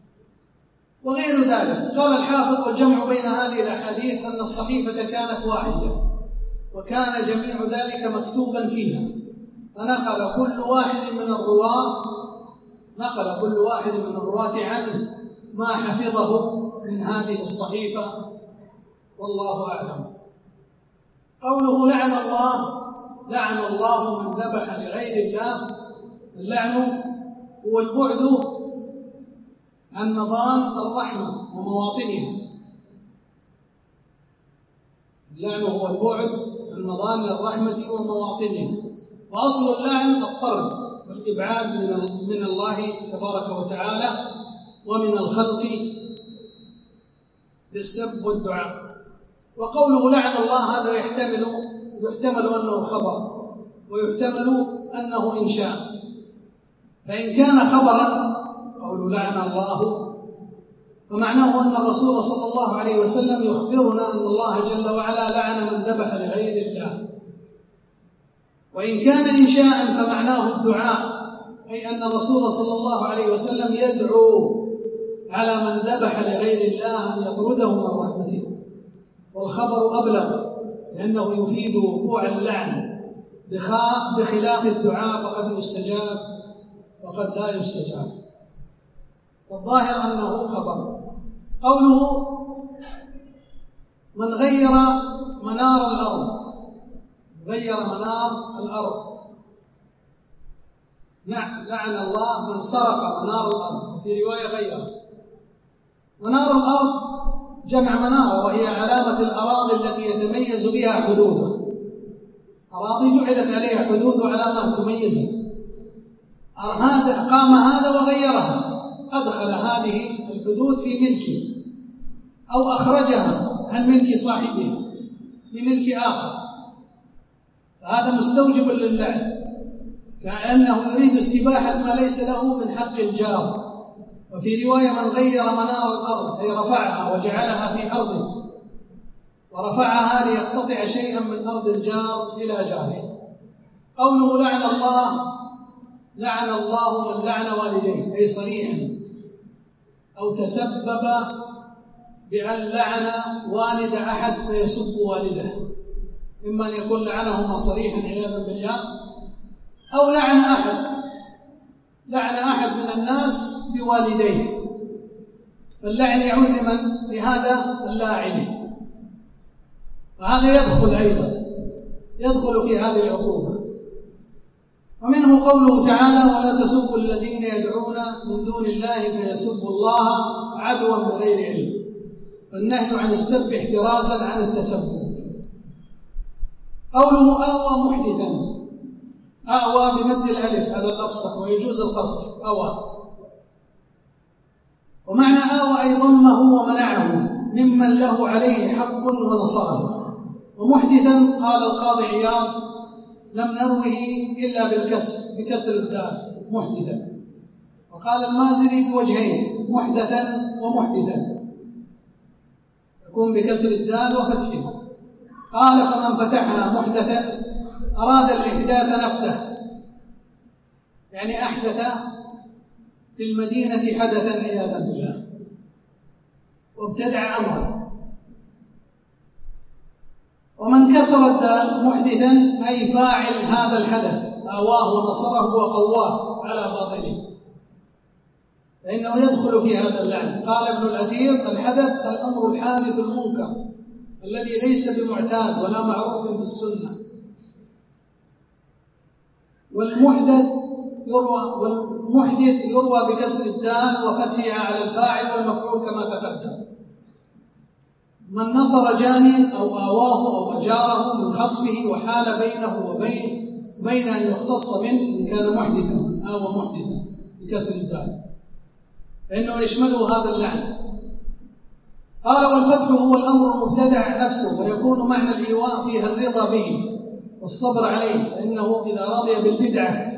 وغير ذلك. قال الحافظ والجمع بين هذه الأحاديث أن الصحيفة كانت واحدة وكان جميع ذلك مكتوبا فيها، فنقل كل واحد من الرواة نقل كل واحد من الرواة عنه ما حفظه من هذه الصحيفة، والله أعلم. قوله لعن الله لعن الله من ذبح لغير الله، اللعن هو البعد عن مضان الرحمة ومواطنها. اللعن هو البعد عن مضان الرحمة ومواطنها، وأصل اللعن الطرد والإبعاد من الله تبارك وتعالى ومن الخلق بالسب والدعاء. وقوله لعن الله هذا يحتمل يحتمل أنه خبر ويحتمل أنه إنشاء، فإن كان خبرا قول لعن الله فمعناه أن الرسول صلى الله عليه وسلم يخبرنا أن الله جل وعلا لعن من ذبح لغير الله. وإن كان إنشاء فمعناه الدعاء، أي أن الرسول صلى الله عليه وسلم يدعو على من ذبح لغير الله أن يطرده من رحمته. والخبر أبلغ لأنه يفيد وقوع اللعن بخلاف الدعاء فقد يستجاب وقد لا يستجاب، والظاهر أنه خبر. قوله من غير منار الأرض غير منار الأرض لعن الله من سرق منار الأرض، في رواية غيره. منار الأرض جمع منارة، وهي علامة الأراضي التي يتميز بها حدودها. أراضي جعلت عليها حدود وعلامات تميزها، هذا قام هذا وغيرها، أدخل هذه الحدود في ملكه أو أخرجها عن ملك صاحبها لملك آخر، فهذا مستوجب للعن، كأنه يريد استباحة ما ليس له من حق الجار. وفي رواية من غير منار الأرض أي رفعها وجعلها في أرضه، ورفعها ليقتطع شيئا من أرض الجار إلى جاره. قوله لعن الله لعن الله من لعن والديه، أي صريحا، أو تسبب بأن لعن والد أحد فيسب والده، إما أن يكون لعنهما صريحا عياذا بالله، أو لعن أحد لعن أحد من الناس بوالديه، فاللعن يعود لمن؟ لهذا اللاعن، وهذا يدخل أيضا يدخل في هذه العقوبة. ومنه قوله تعالى: ولا تسبوا الذين يدعون من دون الله فيسبوا الله عدوا بغير علم. فالنهي عن السب احترازا عن التسبب. قوله آوى محدثا، آوى بمد الألف على الأفصح ويجوز القصر آوى، ومعنى آوى أي ضمه ومنعه ممن له عليه حق ونصره. ومحدثا قال القاضي عياض: لم نروه إلا بالكسر بكسر الدال محدثا. وقال المازري بوجهين: محدثا ومحدثا، يكون بكسر الدال وفتحها. قال: فمن فتحها محدثا أراد الإحداث نفسه، يعني أحدث في المدينة حدثا عياذا بالله، وابتدع أمرا. ومن كسر الدال محدثا أي فاعل هذا الحدث، آواه ونصره وقواه على باطله، فإنه يدخل في هذا اللعن. قال ابن الأثير: الحدث الأمر الحادث المنكر الذي ليس بمعتاد ولا معروف في السنة. والمحدث يروى والمحدث يروى بكسر الدال وفتحها على الفاعل والمفعول كما تقدم. من نصر جانيا أو آواه أو أجاره من خصمه وحال بينه وبين بين أن يختص منه إن كان محدثا أو محدثا بكسر الدال، فإنه يشمله هذا اللعن. قال: والفتح هو الأمر المبتدع نفسه، ويكون معنى الإيواء فيها الرضا به والصبر عليه، فإنه إذا رضي بالبدعة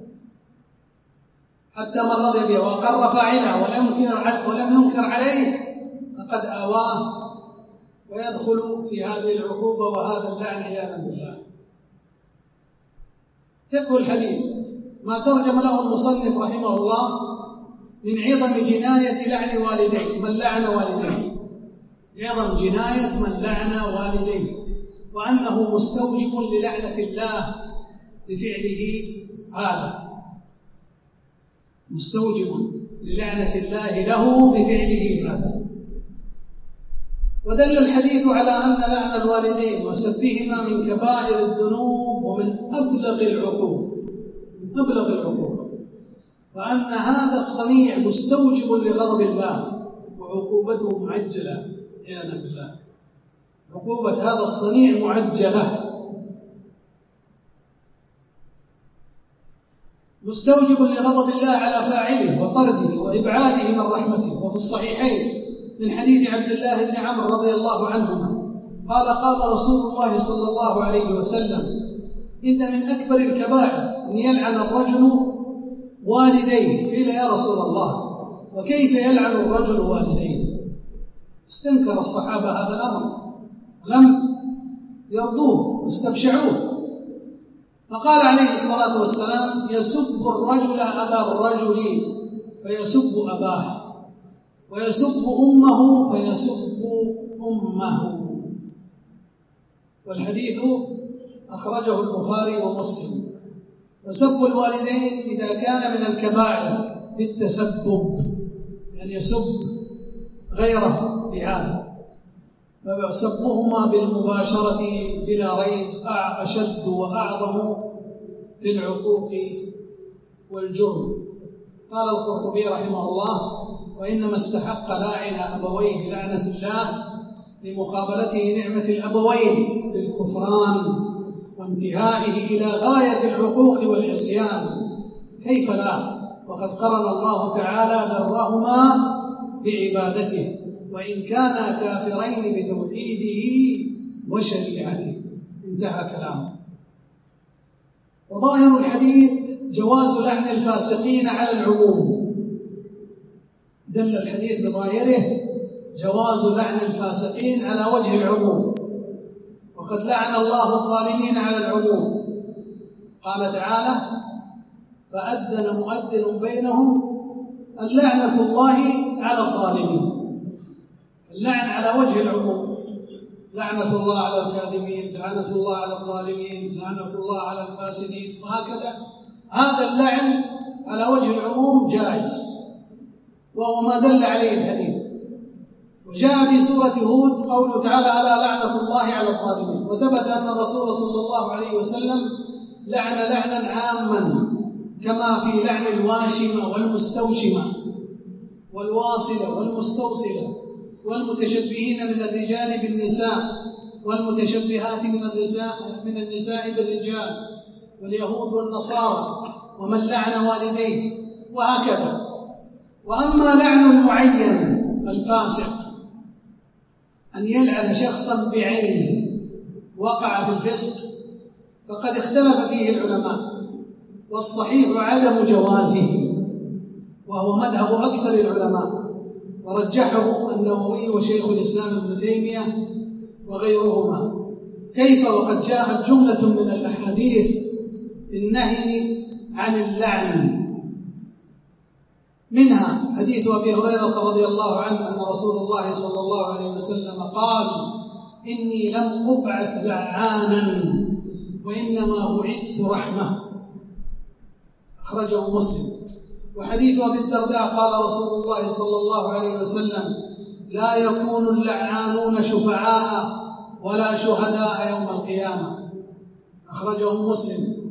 حتى من رضي بها وأقر فاعلها ولم ينكر ولم ينكر عليه فقد آواه، ويدخل في هذه العقوبة وهذا اللعن عياذا بالله. فقه الحديث ما ترجم له المصنف رحمه الله من عظم جناية لعن والديه، من لعن والديه، عظم جناية من لعن والديه، وأنه مستوجب للعنة الله بفعله هذا، مستوجب للعنة الله له بفعله هذا. ودل الحديث على أن لعن الوالدين وسبهما من كبائر الذنوب ومن أبلغ العقوق من أبلغ العقوق، وأن هذا الصنيع مستوجب لغضب الله وعقوبته معجلة عياذا بالله. عقوبة هذا الصنيع معجلة، مستوجب لغضب الله على فاعله وطرده وإبعاده من رحمته. وفي الصحيحين من حديث عبد الله بن عمرو رضي الله عنهما قال: قال رسول الله صلى الله عليه وسلم: إن من أكبر الكبائر أن يلعن الرجل والديه. قيل: يا رسول الله، وكيف يلعن الرجل والديه؟ استنكر الصحابة هذا الأمر ولم يرضوه واستبشعوه، فقال عليه الصلاة والسلام: يسب الرجل أبا الرجل فيسب أباه، ويسب أمه فيسب أمه. والحديث أخرجه البخاري ومسلم. وسب الوالدين إذا كان من الكبائر بالتسبب، يعني يسب غيره بهذا، فسبهما بالمباشرة بلا ريب أشد وأعظم في العقوق والجرم. قال القرطبي رحمه الله: وإنما استحق لاعن أبويه لعنة الله لمقابلته نعمة الأبوين بالكفران وانتهائه إلى غاية العقوق والعصيان. كيف لا؟ وقد قرن الله تعالى برهما بعبادته، وإن كانا كافرين بتوحيده وشريعته. انتهى كلامه. وظاهر الحديث جواز لعن الفاسقين على العموم. دل الحديث بظاهره جواز لعن الفاسقين على وجه العموم، وقد لعن الله الظالمين على العموم. قال تعالى: فأذن مؤذن بينهم اللعنة الله على الظالمين. اللعن على وجه العموم، لعنة الله على الكاذبين، لعنة الله على الظالمين، لعنة الله على الفاسدين، وهكذا. هذا اللعن على وجه العموم جائز، وهو ما دل عليه الحديث. وجاء في سورة هود قوله تعالى: ألا لعنة الله على الظالمين. وثبت أن الرسول صلى الله عليه وسلم لعن لعنا عاما، كما في لعن الواشمة والمستوشمة والواصلة والمستوصلة والمتشبهين من الرجال بالنساء والمتشبهات من النساء من النساء بالرجال واليهود والنصارى ومن لعن والديه وهكذا. وأما لعن المعين الفاسق، أن يلعن شخصا بعينه وقع في الفسق، فقد اختلف فيه العلماء، والصحيح عدم جوازه، وهو مذهب أكثر العلماء، ورجحه النووي وشيخ الإسلام ابن تيمية وغيرهما. كيف وقد جاءت جملة من الأحاديث النهي عن اللعن، منها حديث أبي هريرة رضي الله عنه أن رسول الله صلى الله عليه وسلم قال: إني لم أبعث لعانا وإنما بعثت رحمة، أخرجه مسلم. وحديث أبي الدرداء قال رسول الله صلى الله عليه وسلم: لا يكون اللعانون شفعاء ولا شهداء يوم القيامة، أخرجه مسلم.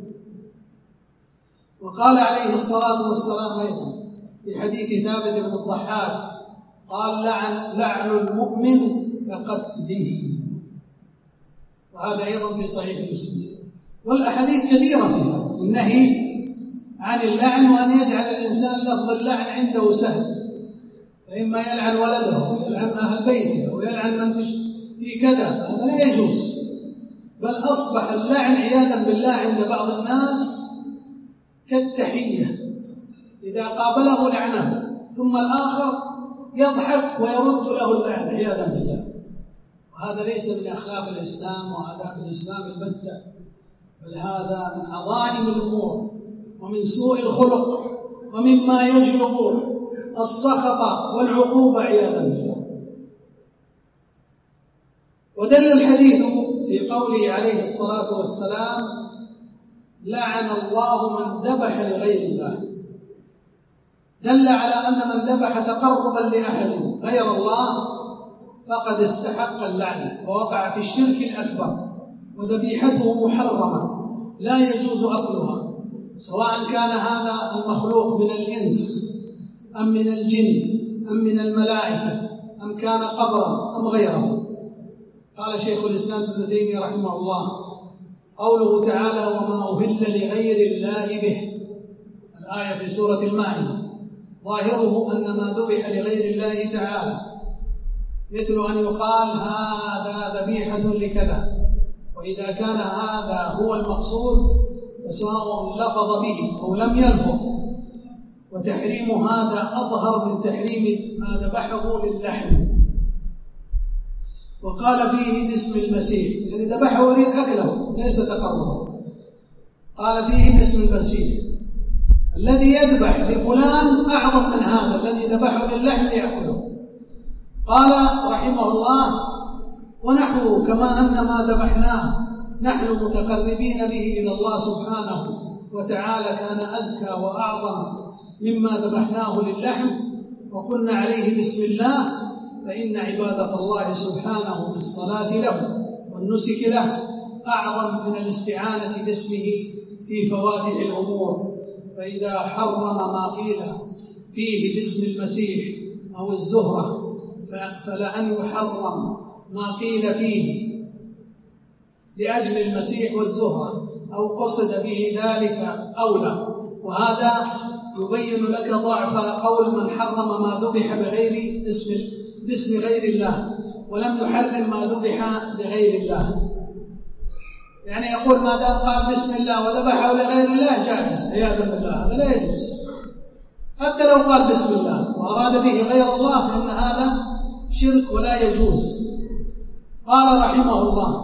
وقال عليه الصلاة والسلام أيضا في حديث ثابت بن الضحاك قال: لعن, لعن المؤمن كقتله، وهذا أيضا في صحيح مسلم. والأحاديث كثيرة فيها النهي عن اللعن، وأن يجعل الإنسان لفظ اللعن عنده سهل، فإما يلعن ولده ويلعن أهل بيته ويلعن من في كذا، فهذا لا يجوز. بل أصبح اللعن عياذا بالله عند بعض الناس كالتحية، إذا قابله لعنه، ثم الآخر يضحك ويرد له اللعن عياذا بالله. وهذا ليس من أخلاق الإسلام وآداب الإسلام البتة، بل هذا من عظائم الأمور ومن سوء الخلق ومما يجلب السخط والعقوبة عياذا بالله. ودل الحديث في قوله عليه الصلاة والسلام: لعن الله من ذبح لغير الله، دل على أن من ذبح تقربا لأحد غير الله فقد استحق اللعن ووقع في الشرك الأكبر، وذبيحته محرمة لا يجوز أكلها، سواء كان هذا المخلوق من الإنس أم من الجن أم من الملائكة أم كان قبرا أم غيره. قال شيخ الإسلام ابن تيمية رحمه الله: قوله تعالى: وما أهل لغير الله به، الآية في سورة المائدة، ظاهره أن ما ذبح لغير الله تعالى، مثل أن يقال هذا ذبيحة لكذا، وإذا كان هذا هو المقصود فسواء لفظ به أو لم يلفظ، وتحريم هذا أظهر من تحريم ما ذبحه للحم. وقال فيه باسم المسيح، يعني ذبحه يريد أكله ليس تقربا، قال فيه باسم المسيح. الذي يذبح لفلان أعظم من هذا الذي ذبحه للحم ليأكله. قال رحمه الله: ونحو كما أن ما ذبحناه نحن متقربين به إلى الله سبحانه وتعالى كان أزكى وأعظم مما ذبحناه للحم وقلنا عليه بسم الله، فإن عبادة الله سبحانه بالصلاة له والنسك له أعظم من الاستعانة باسمه في فواتح الأمور. فإذا حرم ما قيل فيه باسم المسيح أو الزهرة فلأن يحرم ما قيل فيه لأجل المسيح والزهرة أو قصد به ذلك أولى. وهذا يبين لك ضعف قول من حرم ما ذبح بغير اسم باسم غير الله ولم يحرم ما ذبح بغير الله. يعني يقول ما دام قال بسم الله وذبحه لغير الله جائز عياذا بالله، هذا لا يجوز. حتى لو قال بسم الله وأراد به غير الله فإن هذا شرك ولا يجوز. قال رحمه الله: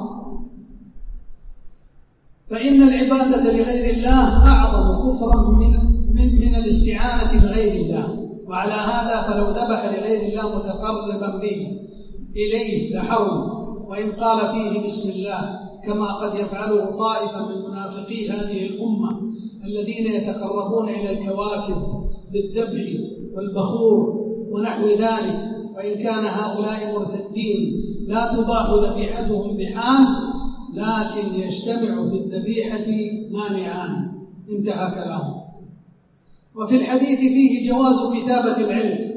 فإن العبادة لغير الله أعظم كفرا من, من, من الاستعانة بغير الله، وعلى هذا فلو ذبح لغير الله متقربا به إليه لحرم، وإن قال فيه بسم الله كما قد يفعله طائفة من منافقي هذه الأمة الذين يتقربون إلى الكواكب بالذبح والبخور ونحو ذلك، وإن كان هؤلاء مرتدين لا تباح ذبيحتهم بحال، لكن يجتمع في الذبيحة مانعان. انتهى كلامه. وفي الحديث فيه جواز كتابة العلم،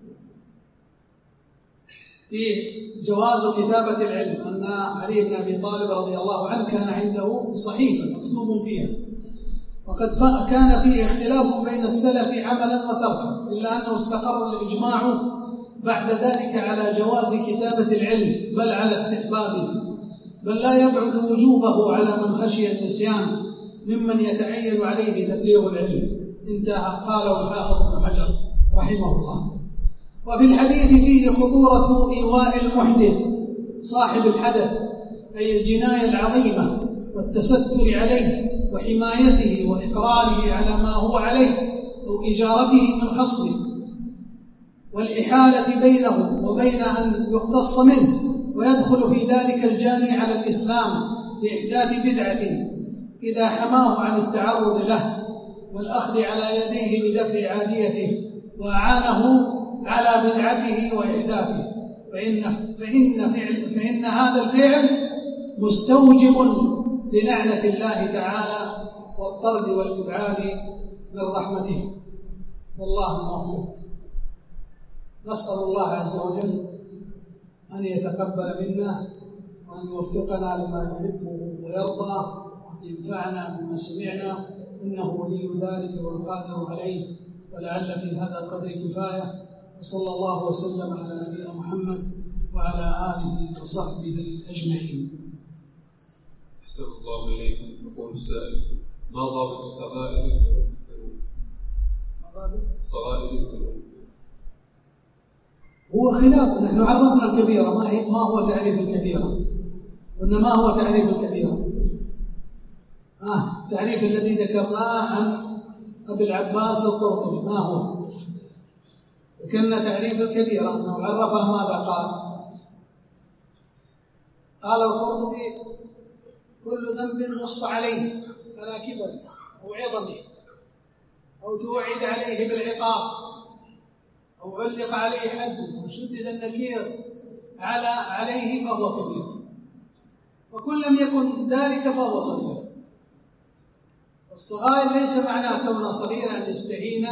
فيه جواز كتابة العلم، أن علي بن أبي طالب رضي الله عنه كان عنده صحيفة مكتوب فيها، وقد كان فيه اختلاف بين السلف عملا وتركا، إلا أنه استقر الإجماع بعد ذلك على جواز كتابة العلم، بل على استحبابه، بل لا يبعد وجوبه على من خشي النسيان ممن يتعين عليه تبليغ العلم. انتهى. قاله الحافظ ابن حجر رحمه الله. وفي الحديث فيه خطورة إيواء المحدث صاحب الحدث، أي الجناية العظيمة، والتستر عليه وحمايته وإقراره على ما هو عليه أو إجارته من خصمه، والإحالة بينه وبين أن يختص منه، ويدخل في ذلك الجاني على الإسلام بإحداث بدعة إذا حماه عن التعرض له والأخذ على يديه لدفع عاديته، وأعانه على بدعته وإحداثه، فإن, فإن, فعل فإن هذا الفعل مستوجب للعنة الله تعالى والطرد والإبعاد من رحمته. والله موفق. نسأل الله عز وجل أن يتقبل منا وأن يوفقنا لما يحبه ويرضى، ينفعنا بما سمعنا، إنه ولي ذلك والقادر عليه، ولعل في هذا القدر كفاية. وصلى الله وسلم على نبينا محمد وعلى آله وصحبه أجمعين. أحسن الله إليكم. يقول السائل: ما ضابط صغائر الذنوب؟ ما ضابط صغائر الذنوب؟ هو خلاف. نحن عرفنا الكبيرة، ما هي ما هو تعريف الكبيرة؟ قلنا ما هو تعريف الكبيرة؟ آه التعريف الذي ذكرناه عن أبي العباس القرطبي ما هو؟ ذكرنا تعريف الكبيرة أنه عرفه ماذا قال؟ قال القرطبي: كل ذنب نص عليه فلا كبر أو عظمه أو توعد عليه بالعقاب أو علق عليه حد وشدد النكير على عليه فهو كبير، وكل لم يكن ذلك فهو صغير. الصغائر ليس معناه كونه صغيرا أن يستهين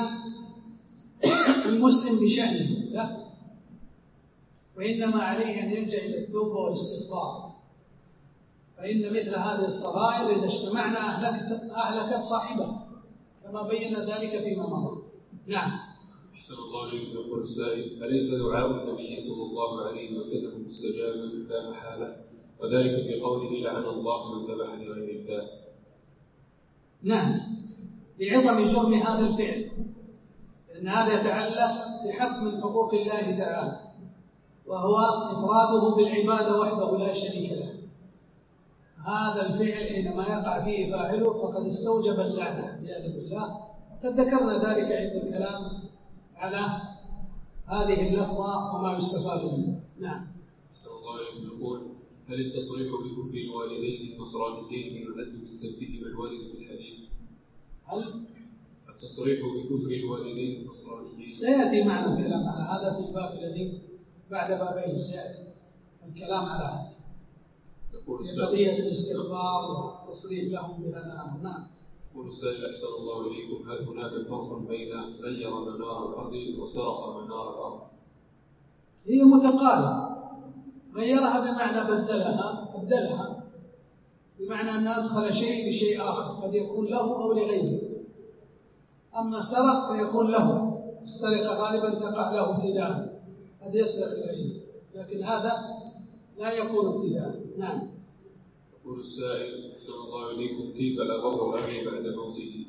المسلم بشأنه، لا، وإنما عليه أن يلجأ إلى التوبة والاستغفار، فإن مثل هذه الصغائر إذا اجتمعنا أهلكت, أهلكت صاحبها، كما بينا ذلك فيما مضى. نعم. أحسن الله إليكم. يقول السائل: أليس دعاء النبي صلى الله عليه وسلم مستجابا لا محالة، وذلك في قوله: لعن الله من ذبح لغير الله؟ نعم، لعظم جرم هذا الفعل، لأن هذا يتعلق بحق من حقوق الله تعالى، وهو إفراده بالعبادة وحده لا شريك له. هذا الفعل حينما يقع فيه فاعله فقد استوجب اللعنة والعياذ بالله، وقد ذكرنا ذلك عند الكلام على هذه اللفظة وما يستفاد منها. نعم. أحسن الله إليكم. يقول: هل التصريح بكفر الوالدين النصرانيين يعد من سبهما الوالد في الحديث؟ هل التصريح بكفر الوالدين النصرانيين؟ سيأتي معنا الكلام على هذا في الباب الذي بعد بابين، سيأتي الكلام على هذا. يقول السائل: قضية الاستغفار والتصريح لهم بهذا الأمر. نعم. يقول السائل: أحسن الله إليكم، هل هناك فرق بين غير منار الأرض وسرق منار الأرض؟ هي متقاربة. غيرها بمعنى بدلها أبدلها، بمعنى أن أدخل شيء بشيء آخر قد يكون له أو لغيره. أما سرق فيكون له، السرقة غالبا تقع له ابتداء، قد يسرق لغيره، لكن هذا لا يكون ابتداء. نعم. يقول السائل: أحسن الله إليكم، كيف أبر أبي بعد موته؟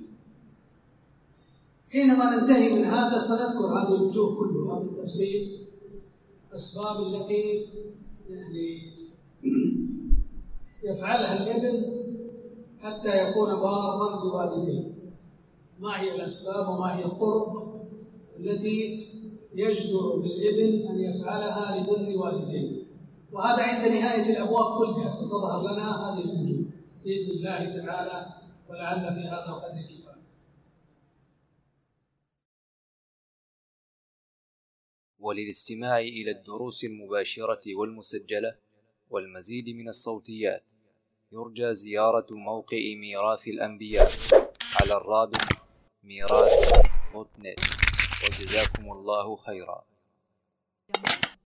حينما ننتهي من هذا سنذكر هذه الوجوه كلها بالتفصيل، الأسباب التي يعني يفعلها الابن حتى يكون بارا بوالديه. ما هي الأسباب وما هي الطرق التي يجدر بالابن أن يفعلها لبر والديه، وهذا عند نهاية الأبواب كلها ستظهر لنا هذه الوجوه بإذن الله تعالى، ولعل في هذا القدر كفاية. وللاستماع إلى الدروس المباشرة والمسجلة والمزيد من الصوتيات يرجى زيارة موقع ميراث الأنبياء على الرابط ميراث دوت نت. وجزاكم الله خيرا.